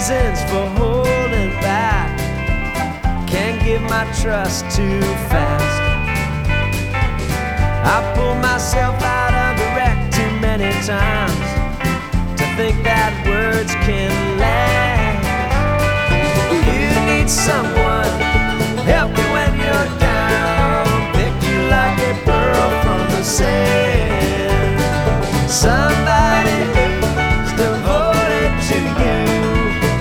reasons for holding back. Can't give my trust too fast. I pulled myself out of the wreck too many times to think that words can't